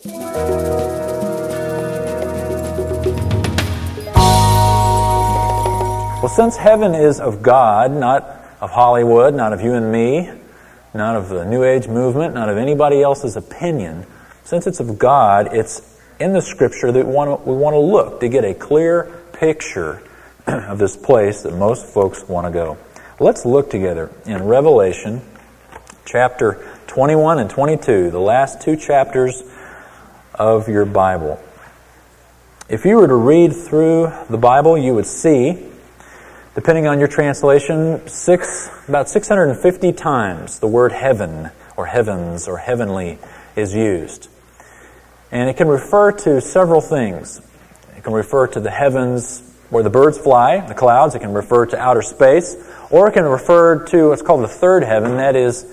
Well, since heaven is of God, not of Hollywood, not of you and me, not of the New Age movement, not of anybody else's opinion, since it's of God, it's in the Scripture that we want to look to get a clear picture of this place that most folks want to go. Let's look together in Revelation chapter 21 and 22, the last two chapters of your Bible. If you were to read through the Bible, you would see, depending on your translation, about 650 times the word heaven or heavens or heavenly is used. And it can refer to several things. It can refer to the heavens where the birds fly, the clouds. It can refer to outer space. Or it can refer to what's called the third heaven, that is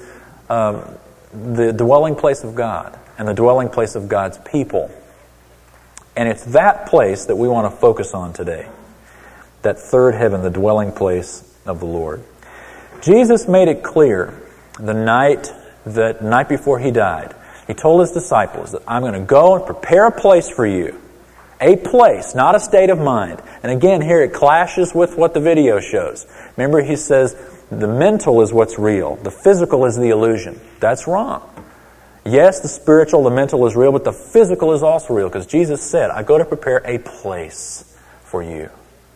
the dwelling place of God and the dwelling place of God's people. And it's that place that we want to focus on today. That third heaven, the dwelling place of the Lord. Jesus made it clear the night before He died. He told His disciples that I'm going to go and prepare a place for you. A place, not a state of mind. And again, here it clashes with what the video shows. Remember, He says the mental is what's real. The physical is the illusion. That's wrong. Yes, the spiritual, the mental is real, but the physical is also real. Because Jesus said, I go to prepare a place for you.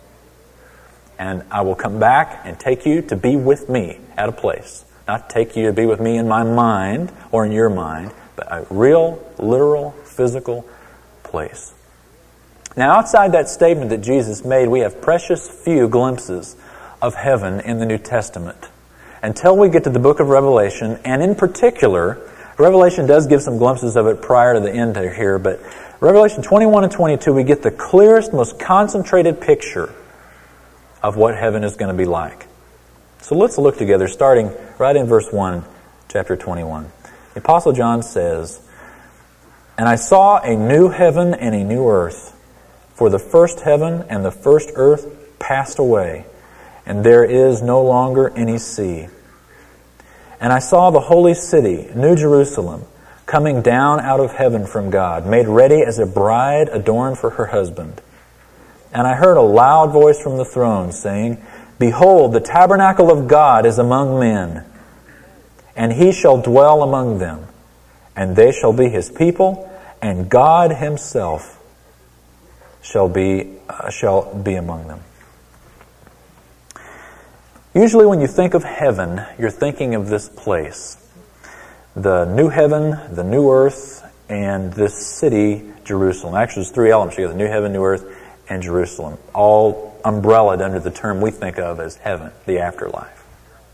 And I will come back and take you to be with me at a place. Not take you to be with me in my mind or in your mind, but a real, literal, physical place. Now, outside that statement that Jesus made, we have precious few glimpses of heaven in the New Testament. Until we get to the book of Revelation, and in particular, Revelation does give some glimpses of it prior to the end here, but Revelation 21 and 22, we get the clearest, most concentrated picture of what heaven is going to be like. So let's look together, starting right in verse 1, chapter 21. The Apostle John says, And I saw a new heaven and a new earth, for the first heaven and the first earth passed away, and there is no longer any sea. And I saw the holy city, New Jerusalem, coming down out of heaven from God, made ready as a bride adorned for her husband. And I heard a loud voice from the throne saying, Behold, the tabernacle of God is among men, and He shall dwell among them, and they shall be His people, and God Himself shall be among them. Usually when you think of heaven, you're thinking of this place. The new heaven, the new earth, and this city, Jerusalem. Actually, there's three elements. You got the new heaven, new earth, and Jerusalem. All umbrellaed under the term we think of as heaven, the afterlife.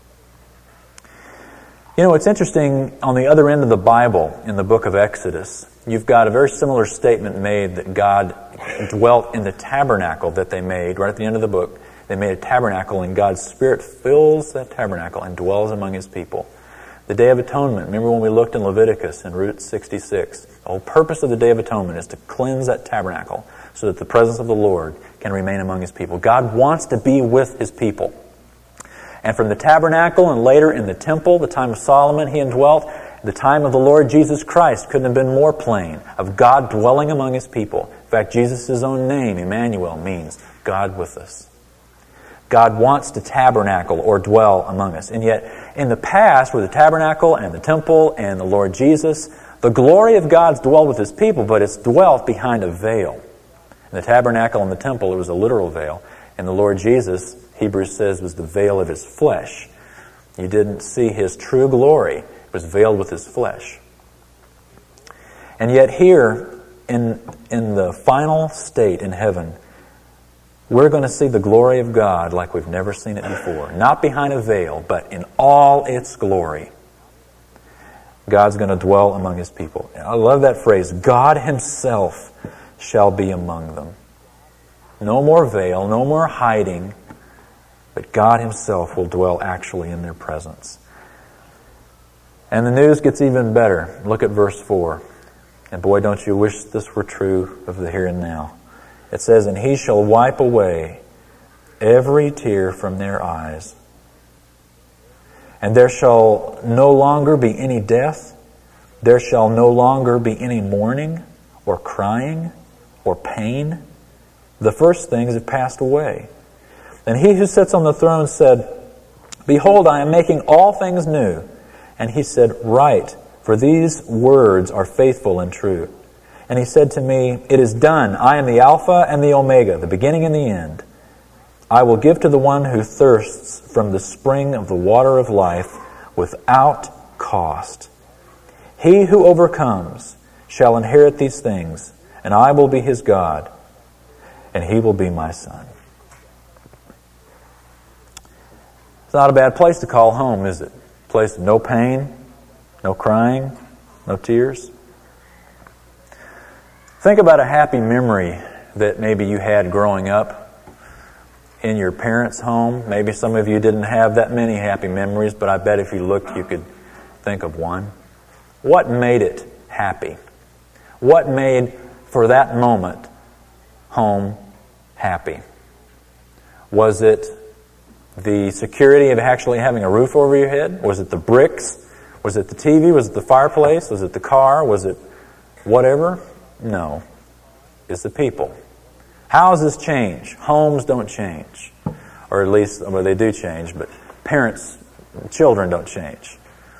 You know, it's interesting, on the other end of the Bible, in the book of Exodus, you've got a very similar statement made that God dwelt in the tabernacle that they made right at the end of the book. They made a tabernacle, and God's Spirit fills that tabernacle and dwells among His people. The Day of Atonement, remember when we looked in Leviticus in Route 66? The whole purpose of the Day of Atonement is to cleanse that tabernacle so that the presence of the Lord can remain among His people. God wants to be with His people. And from the tabernacle and later in the temple, the time of Solomon, He indwelt. The time of the Lord Jesus Christ couldn't have been more plain, of God dwelling among His people. In fact, Jesus' own name, Emmanuel, means God with us. God wants to tabernacle or dwell among us. And yet, in the past, where the tabernacle and the temple and the Lord Jesus, the glory of God's dwelled with His people, but it's dwelt behind a veil. In the tabernacle and the temple, it was a literal veil. And the Lord Jesus, Hebrews says, was the veil of His flesh. You didn't see His true glory. It was veiled with His flesh. And yet here, in the final state in heaven, we're going to see the glory of God like we've never seen it before. Not behind a veil, but in all its glory. God's going to dwell among His people. I love that phrase, God Himself shall be among them. No more veil, no more hiding, but God Himself will dwell actually in their presence. And the news gets even better. Look at verse 4. And boy, don't you wish this were true of the here and now. It says, And He shall wipe away every tear from their eyes. And there shall no longer be any death, There shall no longer be any mourning or crying or pain. The first things have passed away. And he who sits on the throne said, Behold, I am making all things new. And he said, Write, for these words are faithful and true. And he said to me, It is done. I am the Alpha and the Omega, the beginning and the end. I will give to the one who thirsts from the spring of the water of life without cost. He who overcomes shall inherit these things, and I will be his God, and he will be my son. It's not a bad place to call home, is it? A place of no pain, no crying, no tears. Think about a happy memory that maybe you had growing up in your parents' home. Maybe some of you didn't have that many happy memories, but I bet if you looked, you could think of one. What made it happy? What made, for that moment, home happy? Was it the security of actually having a roof over your head? Was it the bricks? Was it the TV? Was it the fireplace? Was it the car? Was it whatever? No. It's the people. Houses change. Homes don't change. Or at least, well, they do change, but parents, children don't change.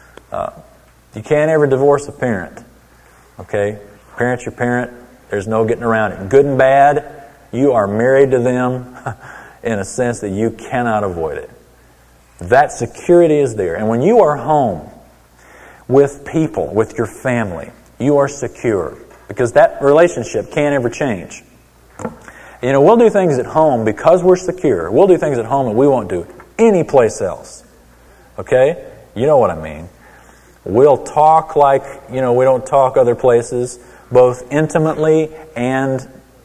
You can't ever divorce a parent. Okay? Parent's your parent. There's no getting around it. Good and bad, you are married to them in a sense that you cannot avoid it. That security is there. And when you are home with people, with your family, you are secure. Because that relationship can't ever change. You know, we'll do things at home because we're secure. We'll do things at home that we won't do any place else. Okay? You know what I mean. We'll talk like, we don't talk other places, both intimately and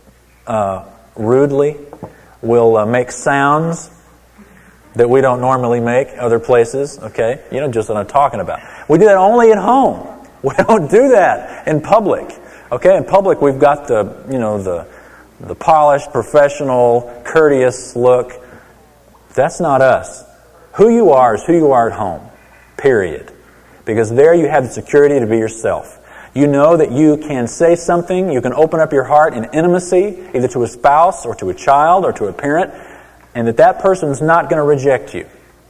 rudely. We'll make sounds that we don't normally make other places. Okay? Just what I'm talking about. We do that only at home. We don't do that in public. Okay? In public, we've got the polished, professional, courteous look. That's not us. Who you are is who you are at home. Period. Because there you have the security to be yourself. You know that you can say something, you can open up your heart in intimacy, either to a spouse or to a child or to a parent, and that person's not going to reject you.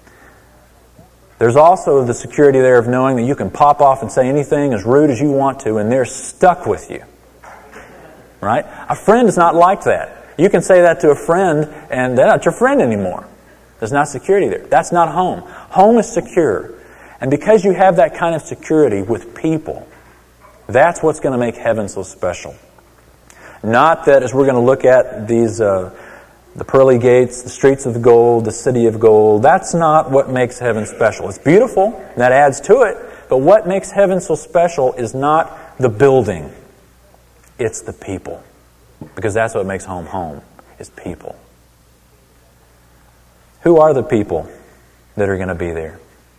There's also the security there of knowing that you can pop off and say anything as rude as you want to, and they're stuck with you. Right? A friend is not like that. You can say that to a friend, and they're not your friend anymore. There's not security there. That's not home. Home is secure. And because you have that kind of security with people, that's what's going to make heaven so special. Not that as we're going to look at these, the pearly gates, the streets of gold, the city of gold, that's not what makes heaven special. It's beautiful, and that adds to it, but what makes heaven so special is not the building. It's the people. Because that's what makes home home, is people. Who are the people that are going to be there?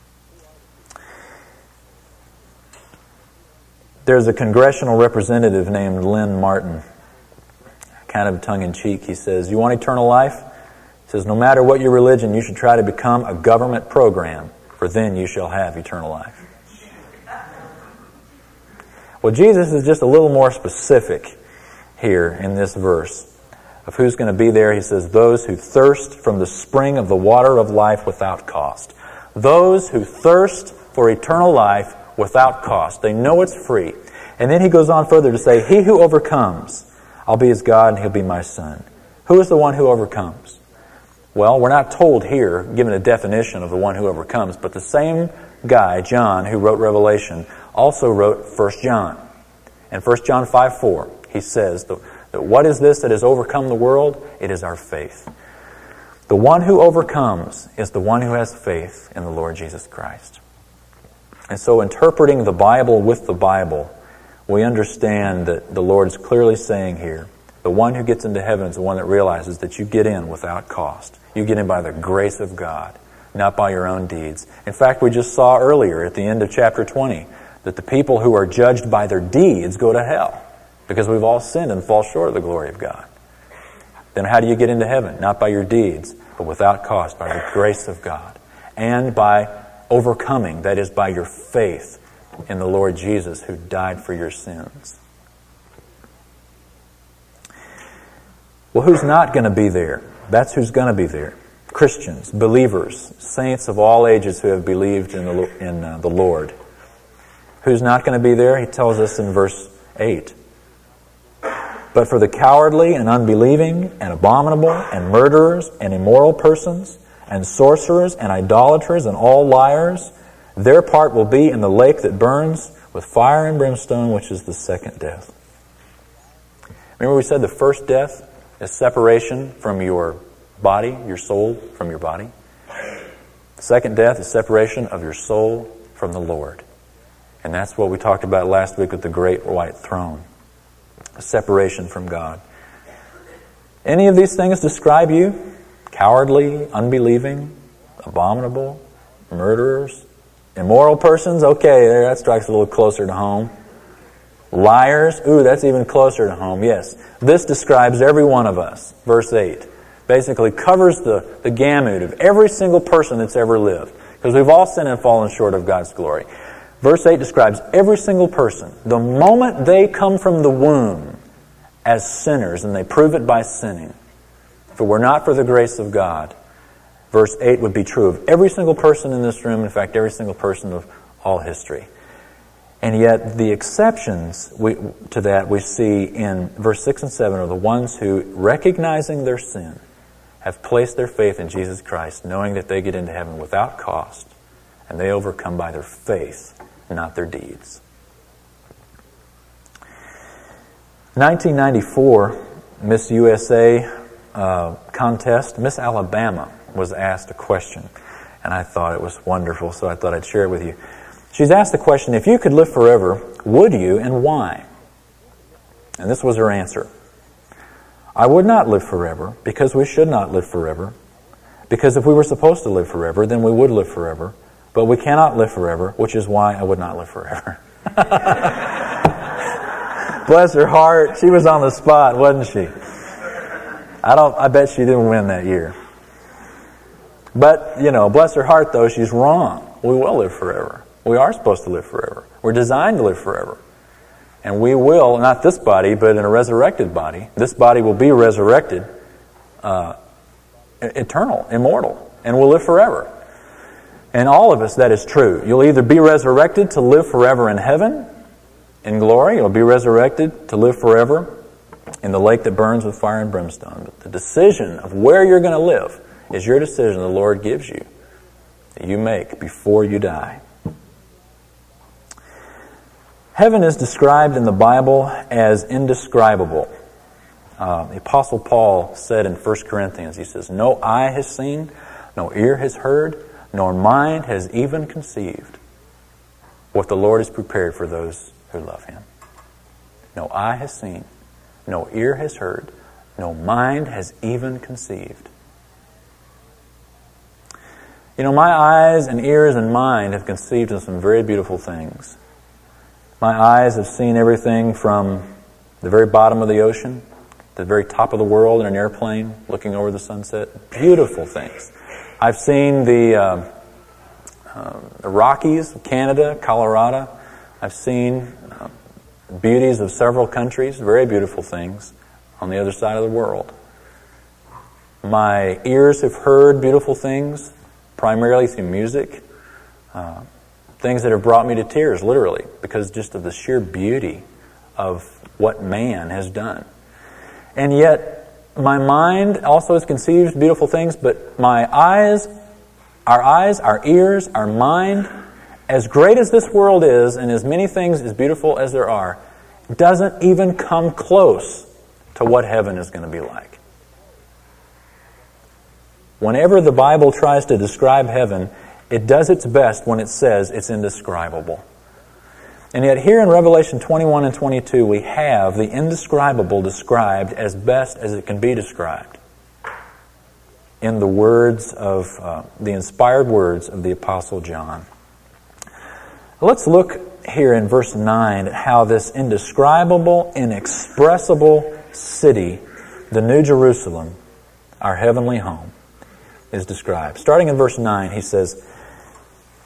There's a congressional representative named Lynn Martin. Kind of tongue-in-cheek, he says, you want eternal life? He says, no matter what your religion, you should try to become a government program, for then you shall have eternal life. Well, Jesus is just a little more specific here in this verse of who's going to be there. He says, those who thirst from the spring of the water of life without cost. Those who thirst for eternal life without cost. They know it's free. And then he goes on further to say, he who overcomes, I'll be his God and he'll be my son. Who is the one who overcomes? Well, we're not told here, given a definition of the one who overcomes, but the same guy, John, who wrote Revelation, also wrote 1 John. And 1 John 5:4, he says that what is this that has overcome the world? It is our faith. The one who overcomes is the one who has faith in the Lord Jesus Christ. And so interpreting the Bible with the Bible, we understand that the Lord's clearly saying here, the one who gets into heaven is the one that realizes that you get in without cost. You get in by the grace of God, not by your own deeds. In fact, we just saw earlier at the end of chapter 20 that the people who are judged by their deeds go to hell because we've all sinned and fall short of the glory of God. Then how do you get into heaven? Not by your deeds, but without cost, by the grace of God. And by overcoming, that is by your faith, in the Lord Jesus who died for your sins. Well, who's not going to be there? That's who's going to be there. Christians, believers, saints of all ages who have believed in the Lord. Who's not going to be there? He tells us in verse 8. But for the cowardly and unbelieving and abominable and murderers and immoral persons and sorcerers and idolaters and all liars, their part will be in the lake that burns with fire and brimstone, which is the second death. Remember we said the first death is separation from your body, your soul from your body. The second death is separation of your soul from the Lord. And that's what we talked about last week with the great white throne. A separation from God. Any of these things describe you? Cowardly, unbelieving, abominable, murderers, immoral persons? Okay, that strikes a little closer to home. Liars? Ooh, that's even closer to home. Yes, this describes every one of us. Verse 8 basically covers the gamut of every single person that's ever lived. Because we've all sinned and fallen short of God's glory. Verse 8 describes every single person. The moment they come from the womb as sinners, and they prove it by sinning, if it were not for the grace of God, verse 8 would be true of every single person in this room, in fact, every single person of all history. And yet the exceptions to that we see in verse 6 and 7 are the ones who, recognizing their sin, have placed their faith in Jesus Christ, knowing that they get into heaven without cost, and they overcome by their faith, not their deeds. 1994 Miss USA contest, Miss Alabama was asked a question, and I thought it was wonderful, so I thought I'd share it with you. She's asked the question, if you could live forever, would you, and why? And this was her answer. I would not live forever, because we should not live forever. Because if we were supposed to live forever, then we would live forever. But we cannot live forever, which is why I would not live forever. Bless her heart. She was on the spot, wasn't she? I bet she didn't win that year. But, bless her heart though, she's wrong. We will live forever. We are supposed to live forever. We're designed to live forever. And we will, not this body, but in a resurrected body. This body will be resurrected, eternal, immortal, and will live forever. And all of us, that is true. You'll either be resurrected to live forever in heaven, in glory. You'll be resurrected to live forever in the lake that burns with fire and brimstone. But the decision of where you're going to live is your decision the Lord gives you, that you make before you die. Heaven is described in the Bible as indescribable. The Apostle Paul said in 1 Corinthians, he says, no eye has seen, no ear has heard, nor mind has even conceived what the Lord has prepared for those who love Him. No eye has seen, no ear has heard, no mind has even conceived. My eyes and ears and mind have conceived of some very beautiful things. My eyes have seen everything from the very bottom of the ocean to the very top of the world in an airplane looking over the sunset. Beautiful things. I've seen the Rockies, Canada, Colorado. I've seen beauties of several countries, very beautiful things on the other side of the world. My ears have heard beautiful things, primarily through music. Things that have brought me to tears, literally, because just of the sheer beauty of what man has done. And yet, my mind also has conceived beautiful things, but my eyes, our ears, our mind, as great as this world is, and as many things as beautiful as there are, doesn't even come close to what heaven is going to be like. Whenever the Bible tries to describe heaven, it does its best when it says it's indescribable. And yet here in Revelation 21 and 22, we have the indescribable described as best as it can be described in the words of, the inspired words of the Apostle John. Let's look here in verse 9 at how this indescribable, inexpressible city, the New Jerusalem, our heavenly home, is described. Starting in verse 9, he says,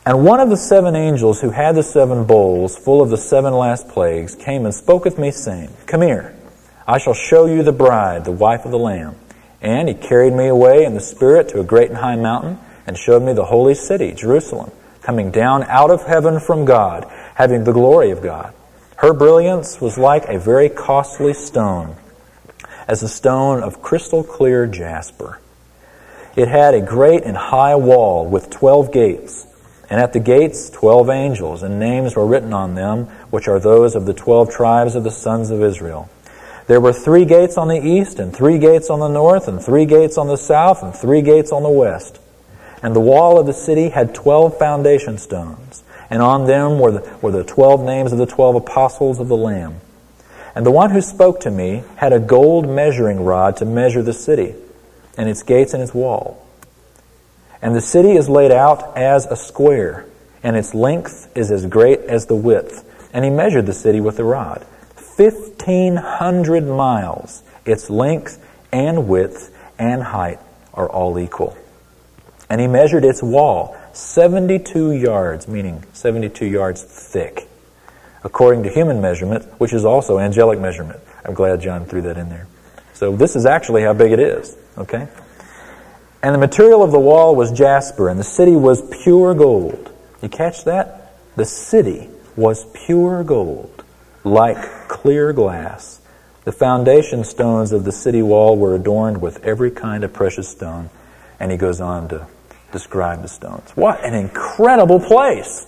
And one of the 7 angels who had the 7 bowls full of the 7 last plagues came and spoke with me, saying, Come here, I shall show you the bride, the wife of the Lamb. And he carried me away in the Spirit to a great and high mountain, and showed me the holy city, Jerusalem, coming down out of heaven from God, having the glory of God. Her brilliance was like a very costly stone, as a stone of crystal clear jasper. It had a great and high wall with 12 gates, and at the gates 12 angels, and names were written on them, which are those of the 12 tribes of the sons of Israel. There were 3 gates on the east, and 3 gates on the north, and 3 gates on the south, and 3 gates on the west. And the wall of the city had 12 foundation stones, and on them were the 12 names of the 12 apostles of the Lamb. And the one who spoke to me had a gold measuring rod to measure the city, and its gates and its wall. And the city is laid out as a square, and its length is as great as the width. And he measured the city with the rod. 1,500 miles. Its length and width and height are all equal. And he measured its wall 72 yards, meaning 72 yards thick, according to human measurement, which is also angelic measurement. I'm glad John threw that in there. So this is actually how big it is, okay? And the material of the wall was jasper, and the city was pure gold. You catch that? The city was pure gold, like clear glass. The foundation stones of the city wall were adorned with every kind of precious stone. And he goes on to describe the stones. What an incredible place!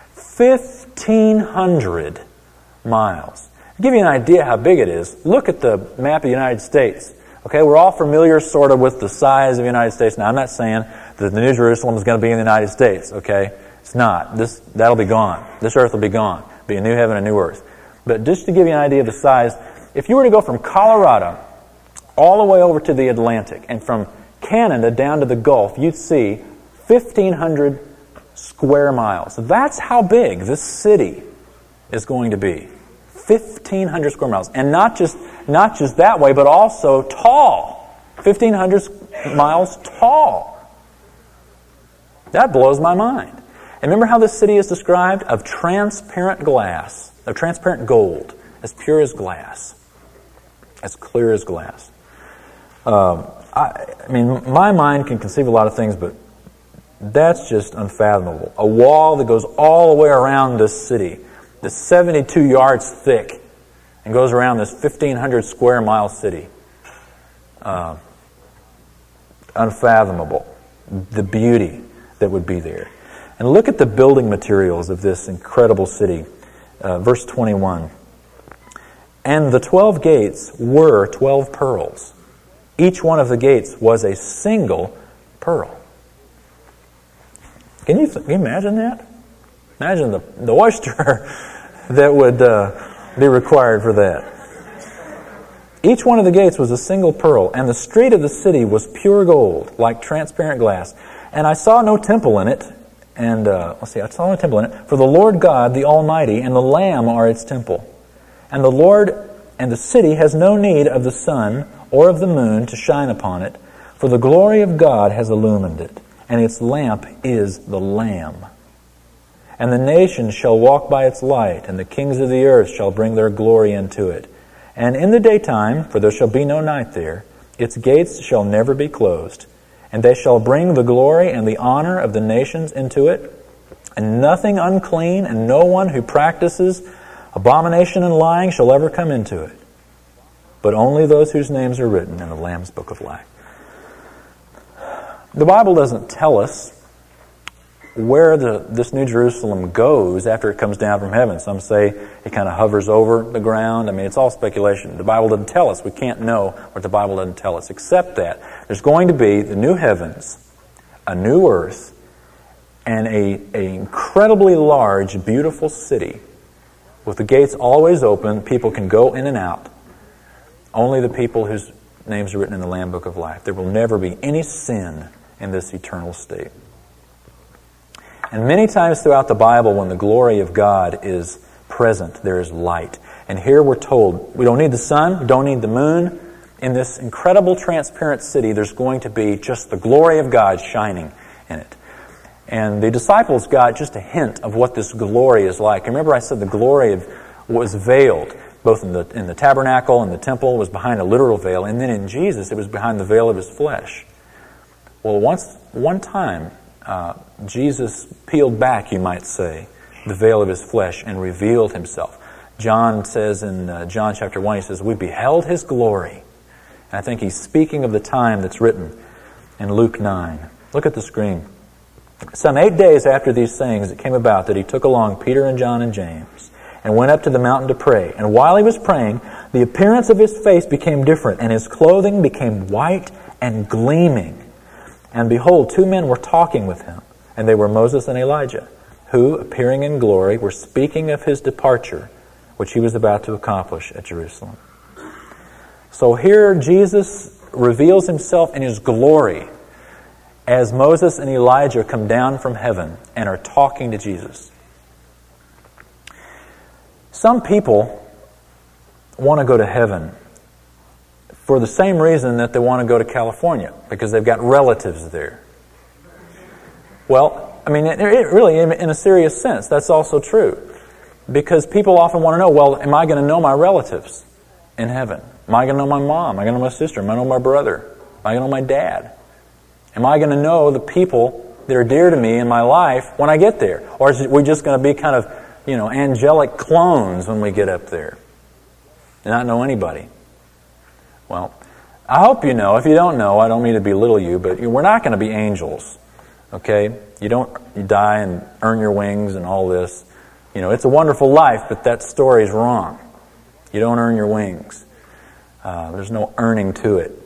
1,500 miles. To give you an idea how big it is, look at the map of the United States. Okay, we're all familiar sort of with the size of the United States. Now, I'm not saying that the New Jerusalem is going to be in the United States, okay? It's not. That'll be gone. This earth will be gone. Be a new heaven and a new earth. But just to give you an idea of the size, if you were to go from Colorado all the way over to the Atlantic, and from Canada down to the Gulf, you'd see 1,500 square miles. That's how big this city is going to be. 1,500 square miles. And not just that way, but also tall. 1,500 miles tall. That blows my mind. And remember how this city is described? Of transparent glass, of transparent gold, as pure as glass, as clear as glass. I mean, my mind can conceive a lot of things, but that's just unfathomable. A wall that goes all the way around this city, that's 72 yards thick, and goes around this 1,500 square mile city. Unfathomable. The beauty that would be there. And look at the building materials of this incredible city. Verse 21. And the 12 gates were 12 pearls. Each one of the gates was a single pearl. Can you imagine that? Imagine the oyster that would be required for that. Each one of the gates was a single pearl, and the street of the city was pure gold, like transparent glass. And I saw no temple in it. And I saw no temple in it. For the Lord God, the Almighty, and the Lamb are its temple. And the Lord and the city has no need of the sun or of the moon to shine upon it, for the glory of God has illumined it, and its lamp is the Lamb. And the nations shall walk by its light, and the kings of the earth shall bring their glory into it. And in the daytime, for there shall be no night there, its gates shall never be closed. And they shall bring the glory and the honor of the nations into it. And nothing unclean and no one who practices abomination and lying shall ever come into it, but only those whose names are written in the Lamb's book of life. The Bible doesn't tell us where this New Jerusalem goes after it comes down from heaven. Some say it kind of hovers over the ground. I mean, it's all speculation. The Bible doesn't tell us. We can't know what the Bible doesn't tell us, except that there's going to be the new heavens, a new earth, and an incredibly large, beautiful city with the gates always open. People can go in and out. Only the people whose names are written in the Lamb Book of Life. There will never be any sin in this eternal state. And many times throughout the Bible, when the glory of God is present, there is light. And here we're told, we don't need the sun, we don't need the moon. In this incredible transparent city, there's going to be just the glory of God shining in it. And the disciples got just a hint of what this glory is like. Remember I said the glory was veiled, both in the tabernacle and the temple was behind a literal veil, and then in Jesus it was behind the veil of His flesh. Well, one time, Jesus peeled back, you might say, the veil of His flesh and revealed Himself. John says in John chapter 1, he says, we beheld His glory. And I think he's speaking of the time that's written in Luke 9. Look at the screen. Some 8 days after these things, it came about that He took along Peter and John and James and went up to the mountain to pray. And while He was praying, the appearance of His face became different, and His clothing became white and gleaming. And behold, 2 men were talking with Him, and they were Moses and Elijah, who, appearing in glory, were speaking of His departure, which He was about to accomplish at Jerusalem. So here Jesus reveals Himself in His glory as Moses and Elijah come down from heaven and are talking to Jesus. Some people want to go to heaven for the same reason that they want to go to California, because they've got relatives there. Well, I mean, it really, in a serious sense, that's also true. Because people often want to know, well, am I going to know my relatives in heaven? Am I going to know my mom? Am I going to know my sister? Am I going to know my brother? Am I going to know my dad? Am I going to know the people that are dear to me in my life when I get there? Or is we just going to be kind of, angelic clones when we get up there and not know anybody? Well, I hope you know. If you don't know, I don't mean to belittle you, but we're not going to be angels. Okay? You die and earn your wings and all this. It's a wonderful life, but that story is wrong. You don't earn your wings. There's no earning to it.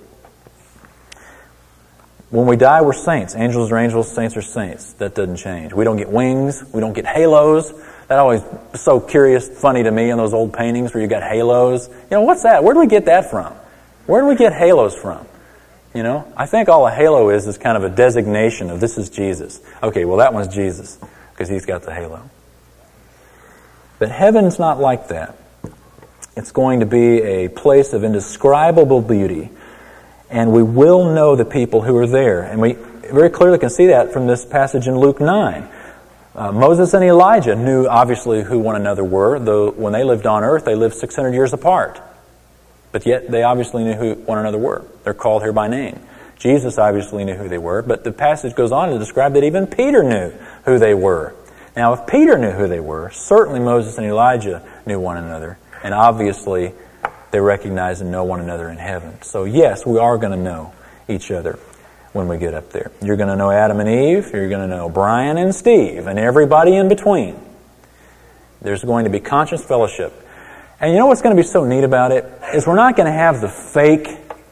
When we die, we're saints. Angels are angels, saints are saints. That doesn't change. We don't get wings. We don't get halos. That always is so curious, funny to me in those old paintings where you got halos. What's that? Where do we get that from? Where do we get halos from? I think all a halo is kind of a designation of this is Jesus. Okay, well that one's Jesus because He's got the halo. But heaven's not like that. It's going to be a place of indescribable beauty. And we will know the people who are there. And we very clearly can see that from this passage in Luke 9. Moses and Elijah knew obviously who one another were, though when they lived on earth, they lived 600 years apart. But yet they obviously knew who one another were. They're called here by name. Jesus obviously knew who they were, but the passage goes on to describe that even Peter knew who they were. Now, if Peter knew who they were, certainly Moses and Elijah knew one another, and obviously they recognize and know one another in heaven. So yes, we are going to know each other when we get up there. You're going to know Adam and Eve, you're going to know Brian and Steve, and everybody in between. There's going to be conscious fellowship. And you know what's going to be so neat about it? Is we're not going to have the fake,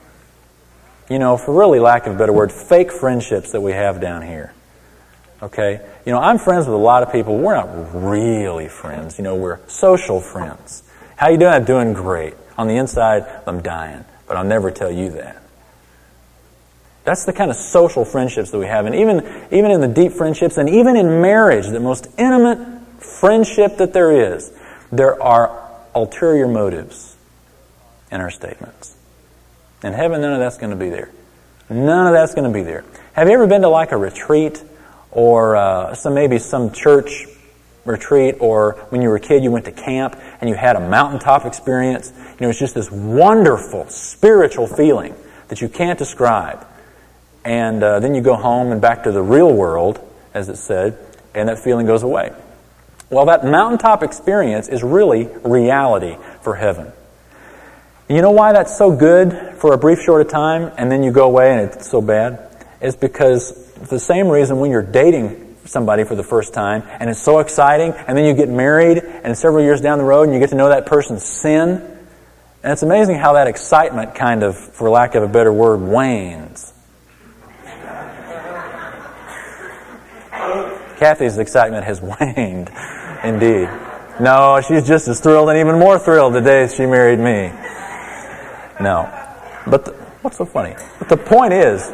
for really lack of a better word, fake friendships that we have down here. Okay? I'm friends with a lot of people. We're not really friends. We're social friends. How you doing? I'm doing great. On the inside, I'm dying. But I'll never tell you that. That's the kind of social friendships that we have. And even in the deep friendships, and even in marriage, the most intimate friendship that there is, there are ulterior motives in our statements. In heaven, none of that's going to be there. None of that's going to be there. Have you ever been to like a retreat or maybe some church retreat, or when you were a kid you went to camp and you had a mountaintop experience? It's just this wonderful spiritual feeling that you can't describe. And then you go home and back to the real world, as it said, and that feeling goes away. Well, that mountaintop experience is really reality for heaven. You know why that's so good for a brief short of time and then you go away and it's so bad? It's because it's the same reason when you're dating somebody for the first time and it's so exciting, and then you get married and several years down the road and you get to know that person's sin. And it's amazing how that excitement kind of, for lack of a better word, wanes. Kathy's excitement has waned, indeed. No, she's just as thrilled and even more thrilled the day she married me. No. But what's so funny? But the point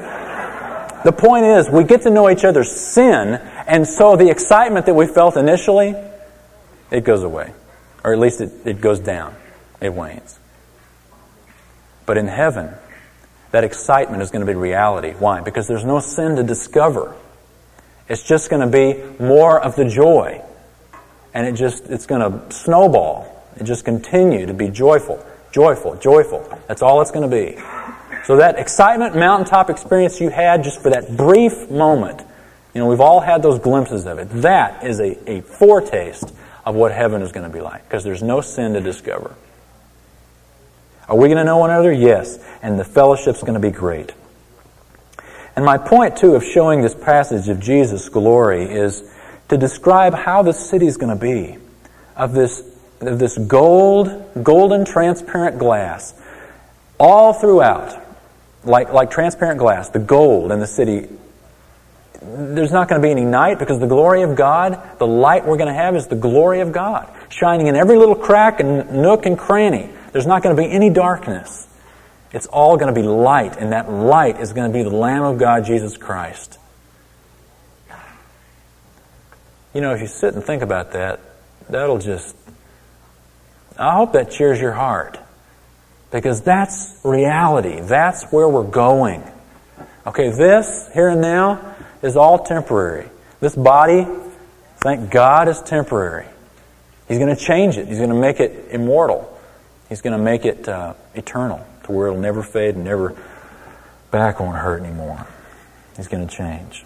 is, we get to know each other's sin, and so the excitement that we felt initially, it goes away. Or at least it goes down. It wanes. But in heaven, that excitement is going to be reality. Why? Because there's no sin to discover. It's just going to be more of the joy. And it's going to snowball. And just continue to be joyful, joyful, joyful. That's all it's going to be. So that excitement, mountaintop experience you had just for that brief moment, we've all had those glimpses of it. That is a foretaste of what heaven is going to be like, because there's no sin to discover. Are we going to know one another? Yes. And the fellowship's going to be great. And my point, too, of showing this passage of Jesus' glory is to describe how the city is going to be, of this golden transparent glass, all throughout, like transparent glass, the gold in the city. There's not going to be any night, because the glory of God, the light we're going to have is the glory of God, shining in every little crack and nook and cranny. There's not going to be any darkness. It's all going to be light, and that light is going to be the Lamb of God, Jesus Christ. If you sit and think about that, I hope that cheers your heart. Because that's reality. That's where we're going. Okay, this, here and now, is all temporary. This body, thank God, is temporary. He's going to change it. He's going to make it immortal. He's going to make it eternal, to where it'll never fade and never back won't hurt anymore. He's going to change.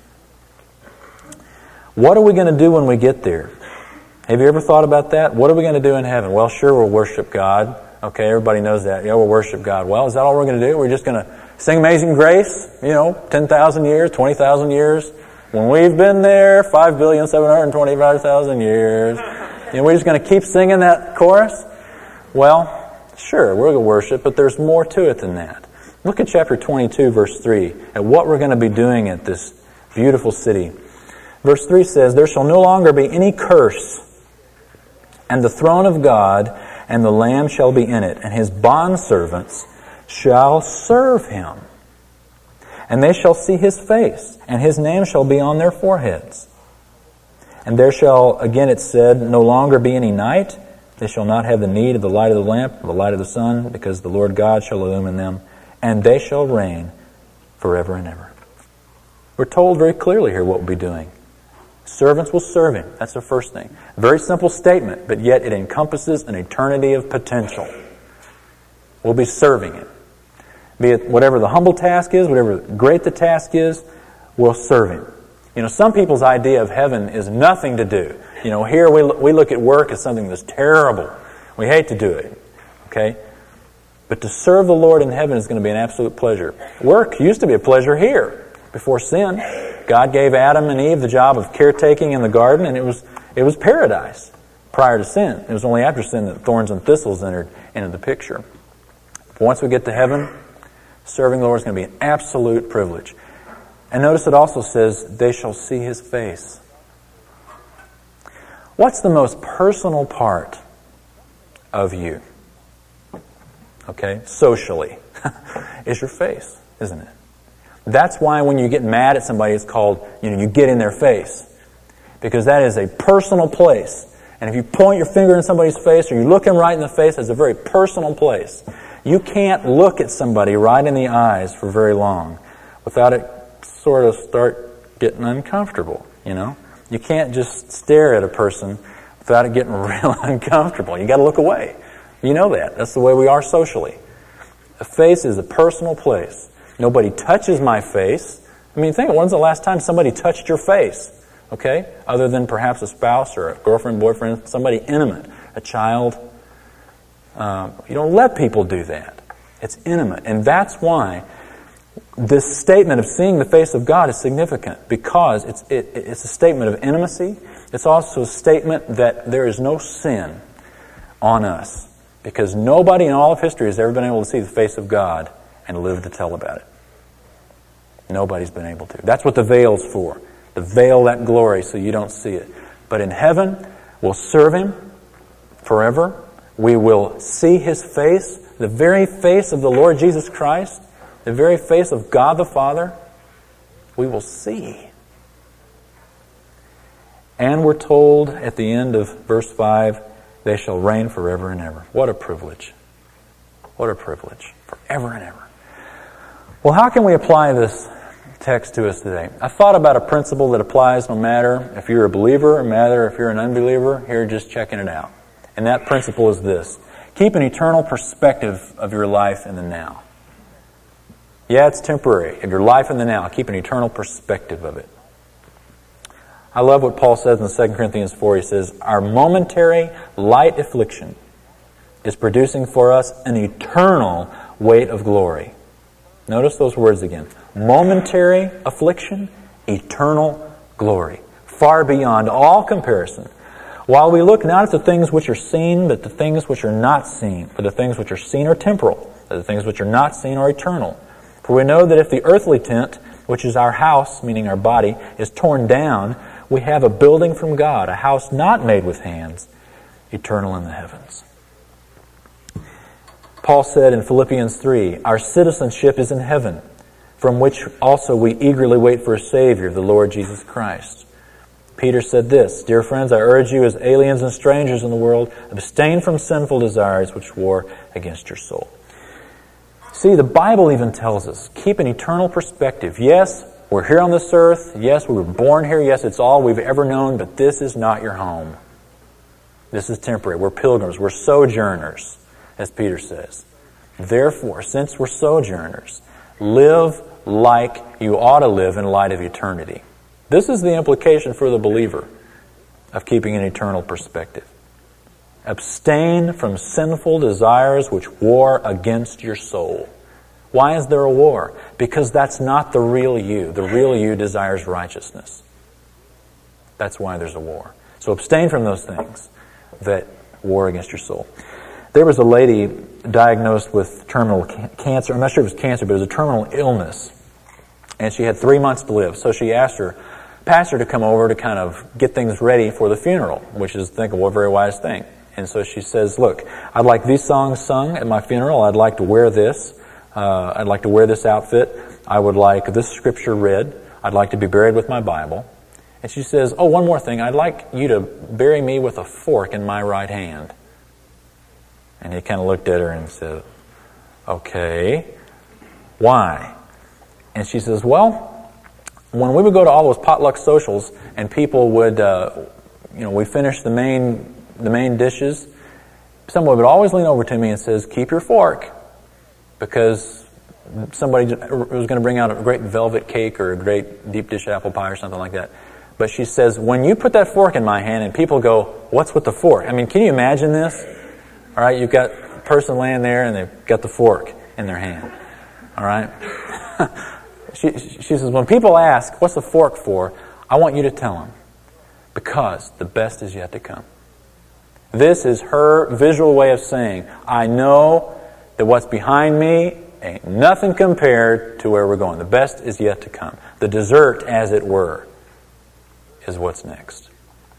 What are we going to do when we get there? Have you ever thought about that? What are we going to do in heaven? Well, sure, we'll worship God. Okay, everybody knows that. Yeah, we'll worship God. Well, is that all we're going to do? We're just going to sing Amazing Grace, 10,000 years, 20,000 years. When we've been there, 5,725,000 years. We're just going to keep singing that chorus? Well, sure, we're going to worship, but there's more to it than that. Look at chapter 22, verse 3, at what we're going to be doing at this beautiful city. Verse 3 says, "There shall no longer be any curse, and the throne of God and the Lamb shall be in it, and His bondservants shall serve Him. And they shall see His face, and His name shall be on their foreheads. And there shall, again it said, no longer be any night. They shall not have the need of the light of the lamp, or the light of the sun, because the Lord God shall illumine them, and they shall reign forever and ever." We're told very clearly here what we'll be doing. Servants will serve Him. That's the first thing. A very simple statement, but yet it encompasses an eternity of potential. We'll be serving Him. Be it whatever the humble task is, whatever great the task is, we'll serve Him. Some people's idea of heaven is nothing to do. Here we look at work as something that's terrible. We hate to do it. Okay? But to serve the Lord in heaven is going to be an absolute pleasure. Work used to be a pleasure here before sin. God gave Adam and Eve the job of caretaking in the garden, and it was paradise prior to sin. It was only after sin that thorns and thistles entered into the picture. But once we get to heaven, serving the Lord is going to be an absolute privilege. And notice it also says, they shall see His face. What's the most personal part of you? Okay, socially, is your face, isn't it? That's why when you get mad at somebody, it's called, you get in their face. Because that is a personal place. And if you point your finger in somebody's face, or you look them right in the face, it's a very personal place. You can't look at somebody right in the eyes for very long without it sort of start getting uncomfortable, You can't just stare at a person without it getting real uncomfortable. You got to look away. You know that. That's the way we are socially. The face is a personal place. Nobody touches my face. Think, when's the last time somebody touched your face? Okay? Other than perhaps a spouse or a girlfriend, boyfriend, somebody intimate, a child. You don't let people do that. It's intimate. And that's why this statement of seeing the face of God is significant, because it's a statement of intimacy. It's also a statement that there is no sin on us, because nobody in all of history has ever been able to see the face of God and live to tell about it. Nobody's been able to. That's what the veil's for. To veil that glory so you don't see it. But in heaven, we'll serve Him forever. We will see His face, the very face of the Lord Jesus Christ, the very face of God the Father. We will see. And we're told at the end of verse 5, they shall reign forever and ever. What a privilege. What a privilege. Forever and ever. Well, how can we apply this text to us today. I thought about a principle that applies no matter if you're a believer, no matter if you're an unbeliever. Here, just checking it out. And that principle is this. Keep an eternal perspective of your life in the now. Yeah, it's temporary. Of your life in the now. Keep an eternal perspective of it. I love what Paul says in 2 Corinthians 4. He says, our momentary light affliction is producing for us an eternal weight of glory. Notice those words again. Momentary affliction, eternal glory. Far beyond all comparison. While we look not at the things which are seen, but the things which are not seen. For the things which are seen are temporal, but the things which are not seen are eternal. For we know that if the earthly tent, which is our house, meaning our body, is torn down, we have a building from God, a house not made with hands, eternal in the heavens. Paul said in Philippians 3, our citizenship is in heaven, from which also we eagerly wait for a Savior, the Lord Jesus Christ. Peter said this, dear friends, I urge you as aliens and strangers in the world, abstain from sinful desires which war against your soul. See, the Bible even tells us, keep an eternal perspective. Yes, we're here on this earth. Yes, we were born here. Yes, it's all we've ever known, but this is not your home. This is temporary. We're pilgrims. We're sojourners, as Peter says. Therefore, since we're sojourners, live like you ought to live in light of eternity. This is the implication for the believer of keeping an eternal perspective. Abstain from sinful desires which war against your soul. Why is there a war? Because that's not the real you. The real you desires righteousness. That's why there's a war. So abstain from those things that war against your soul. There was a lady diagnosed with terminal cancer. I'm not sure if it was cancer, but it was a terminal illness. And she had 3 months to live. So she asked her pastor to come over to kind of get things ready for the funeral, which is, think of a very wise thing. And so she says, look, I'd like these songs sung at my funeral. I'd like to wear this. I'd like to wear this outfit. I would like this scripture read. I'd like to be buried with my Bible. And she says, oh, one more thing. I'd like you to bury me with a fork in my right hand. And he kind of looked at her and said, okay, why? And she says, well, when we would go to all those potluck socials and people would, we finished the main dishes, someone would always lean over to me and says, keep your fork, because somebody was going to bring out a great velvet cake or a great deep dish apple pie or something like that. But she says, when you put that fork in my hand and people go, what's with the fork? I mean, can you imagine this? All right, you've got a person laying there and they've got the fork in their hand. All right? She says, when people ask, what's the fork for? I want you to tell them, because the best is yet to come. This is her visual way of saying, I know that what's behind me ain't nothing compared to where we're going. The best is yet to come. The dessert, as it were, is what's next.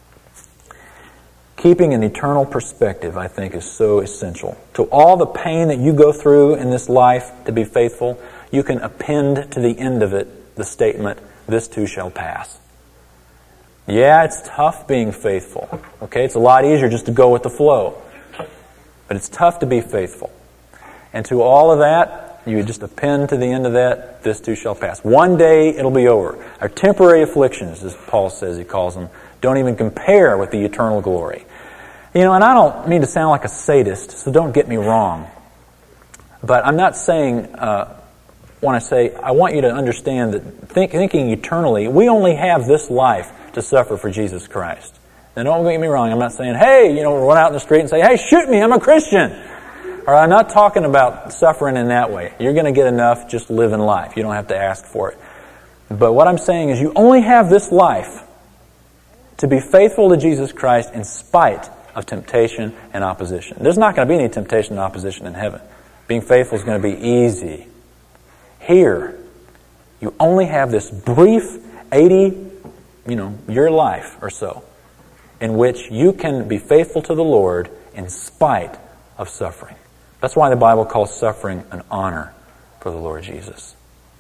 Keeping an eternal perspective, I think, is so essential. To all the pain that you go through in this life to be faithful, you can append to the end of it the statement, this too shall pass. Yeah, it's tough being faithful. Okay, it's a lot easier just to go with the flow. But it's tough to be faithful. And to all of that, you just append to the end of that, this too shall pass. One day it'll be over. Our temporary afflictions, as Paul says, he calls them, don't even compare with the eternal glory. And I don't mean to sound like a sadist, so don't get me wrong. But I'm not saying, when I say, I want you to understand that thinking eternally, we only have this life to suffer for Jesus Christ. Now don't get me wrong, I'm not saying, hey, run out in the street and say, hey, shoot me, I'm a Christian. Or I'm not talking about suffering in that way. You're going to get enough just living life. You don't have to ask for it. But what I'm saying is you only have this life to be faithful to Jesus Christ in spite of temptation and opposition. There's not going to be any temptation and opposition in heaven. Being faithful is going to be easy. Here, you only have this brief 80, your life or so, in which you can be faithful to the Lord in spite of suffering. That's why the Bible calls suffering an honor for the Lord Jesus.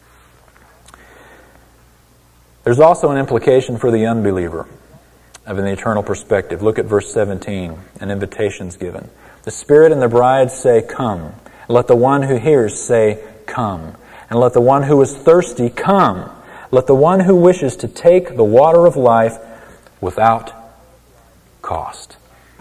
There's also an implication for the unbeliever of an eternal perspective. Look at verse 17. An invitation's given. The Spirit and the bride say, come. Let the one who hears say, come. And let the one who is thirsty come. let the one who wishes to take the water of life without cost.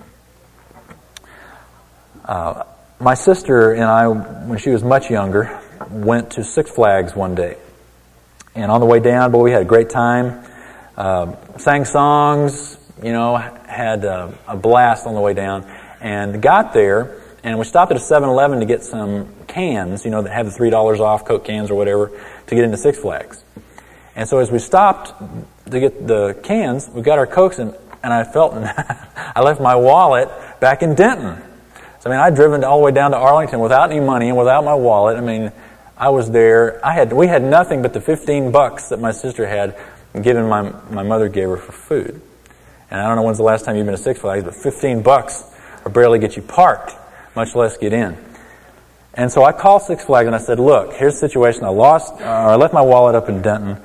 My sister and I, when she was much younger, went to Six Flags one day. And on the way down, boy, we had a great time. Sang songs, had a blast on the way down. And got there, and we stopped at a 7-Eleven to get some cans, that have the $3 off, Coke cans or whatever, to get into Six Flags. And so as we stopped to get the cans, we got our Cokes, and I felt, I left my wallet back in Denton. So, I'd driven all the way down to Arlington without any money and without my wallet. I was there. We had nothing but the $15 that my sister had given my mother gave her for food. And I don't know when's the last time you've been to Six Flags, but $15 will barely get you parked, much less get in. And so I called Six Flags and I said, look, here's the situation. I left my wallet up in Denton.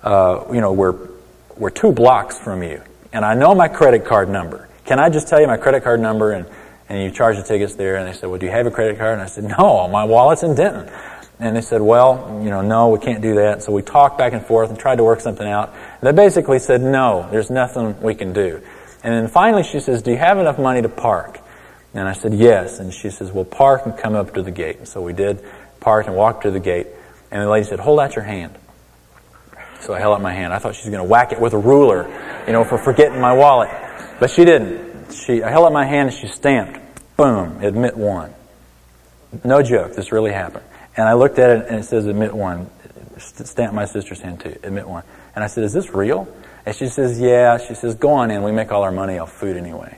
We're 2 blocks from you. And I know my credit card number. Can I just tell you my credit card number and you charge the tickets there? And they said, well, do you have a credit card? And I said, no, my wallet's in Denton. And they said, well, no, we can't do that. So we talked back and forth and tried to work something out. And they basically said, no, there's nothing we can do. And then finally she says, do you have enough money to park? And I said, yes. And she says, well, park and come up to the gate. And so we did park and walked to the gate. And the lady said, hold out your hand. So I held out my hand. I thought she was going to whack it with a ruler, for forgetting my wallet. But she didn't. I held out my hand and she stamped. Boom, admit 1. No joke, this really happened. And I looked at it and it says admit 1. Stamped my sister's hand too, admit 1. And I said, is this real? And she says, yeah. She says, go on in, we make all our money off food anyway.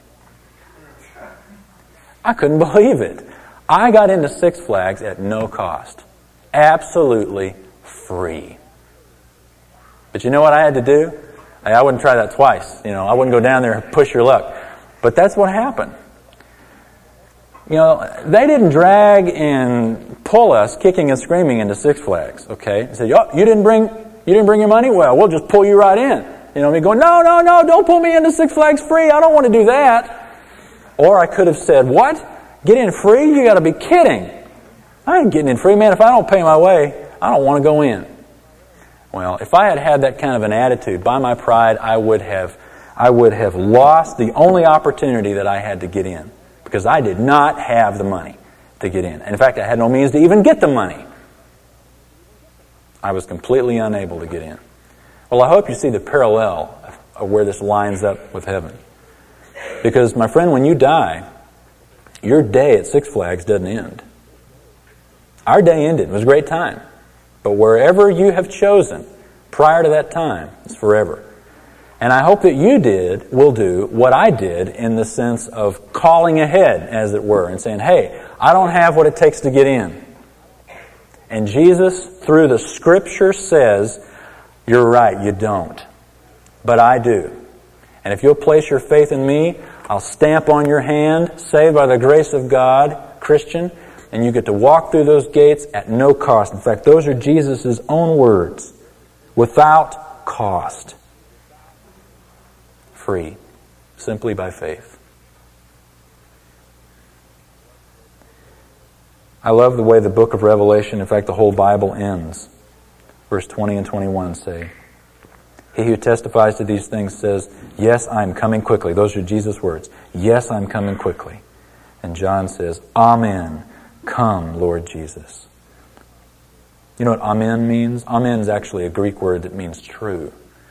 I couldn't believe it. I got into Six Flags at no cost. Absolutely free. But you know what I had to do? I wouldn't try that twice. I wouldn't go down there and push your luck. But that's what happened. They didn't drag and pull us kicking and screaming into Six Flags, okay? They said, oh, you didn't bring your money? Well, we'll just pull you right in. Me going, no, don't pull me into Six Flags free. I don't want to do that. Or I could have said, what? Get in free? You got to be kidding. I ain't getting in free, man. If I don't pay my way, I don't want to go in. Well, if I had had that kind of an attitude, by my pride, I would have lost the only opportunity that I had to get in. Because I did not have the money to get in. And in fact, I had no means to even get the money. I was completely unable to get in. Well, I hope you see the parallel of where this lines up with heaven. Because, my friend, when you die, your day at Six Flags doesn't end. Our day ended. It was a great time. But wherever you have chosen prior to that time, it's forever. And I hope that you will do what I did in the sense of calling ahead, as it were, and saying, hey, I don't have what it takes to get in. And Jesus, through the Scripture, says, you're right, you don't. But I do. And if you'll place your faith in me, I'll stamp on your hand, saved by the grace of God, Christian, and you get to walk through those gates at no cost. In fact, those are Jesus' own words. Without cost. Free. Simply by faith. I love the way the book of Revelation, in fact, the whole Bible ends. Verse 20 and 21 say, he who testifies to these things says, yes, I'm coming quickly. Those are Jesus' words. Yes, I'm coming quickly. And John says, Amen. Come, Lord Jesus. You know what Amen means? Amen is actually a Greek word that means true.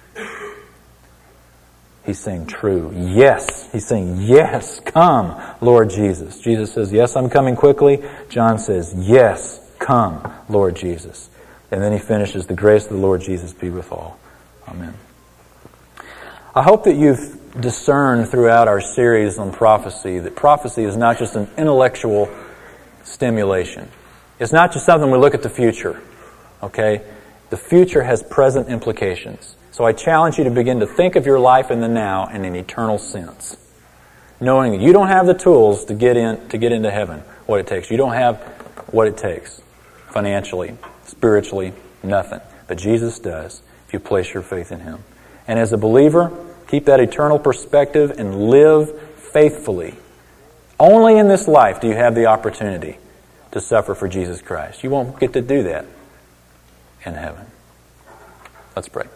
He's saying true. Yes. He's saying, yes, come, Lord Jesus. Jesus says, yes, I'm coming quickly. John says, yes, come, Lord Jesus. And then he finishes, the grace of the Lord Jesus be with all. Amen. I hope that you've discerned throughout our series on prophecy that prophecy is not just an intellectual stimulation. It's not just something we look at the future. Okay? The future has present implications. So I challenge you to begin to think of your life in the now in an eternal sense. Knowing that you don't have the tools to get into heaven, what it takes. You don't have what it takes. Financially, spiritually, nothing. But Jesus does if you place your faith in Him. And as a believer, keep that eternal perspective and live faithfully. Only in this life do you have the opportunity to suffer for Jesus Christ. You won't get to do that in heaven. Let's pray.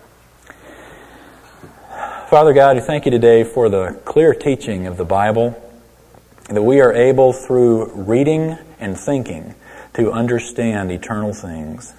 Father God, we thank you today for the clear teaching of the Bible, that we are able through reading and thinking to understand eternal things.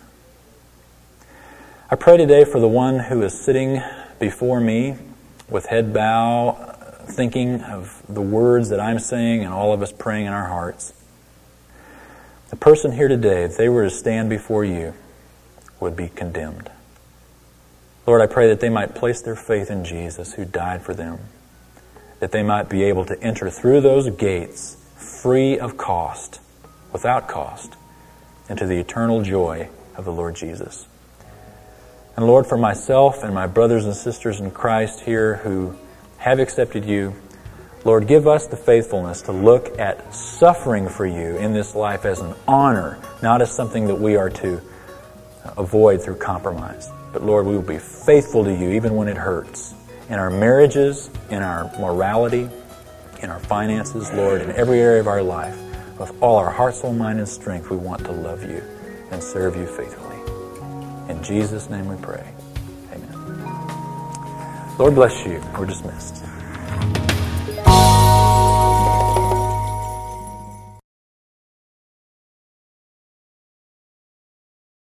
I pray today for the one who is sitting before me with head bow, thinking of the words that I'm saying and all of us praying in our hearts. The person here today, if they were to stand before you, would be condemned. Lord, I pray that they might place their faith in Jesus who died for them, that they might be able to enter through those gates free of cost, without cost, into the eternal joy of the Lord Jesus. And Lord, for myself and my brothers and sisters in Christ here who have accepted you, Lord, give us the faithfulness to look at suffering for you in this life as an honor, not as something that we are to avoid through compromise. But Lord, we will be faithful to you even when it hurts. In our marriages, in our morality, in our finances, Lord, in every area of our life, with all our heart, soul, mind, and strength, we want to love you and serve you faithfully. In Jesus' name we pray. Amen. Lord bless you. We're dismissed.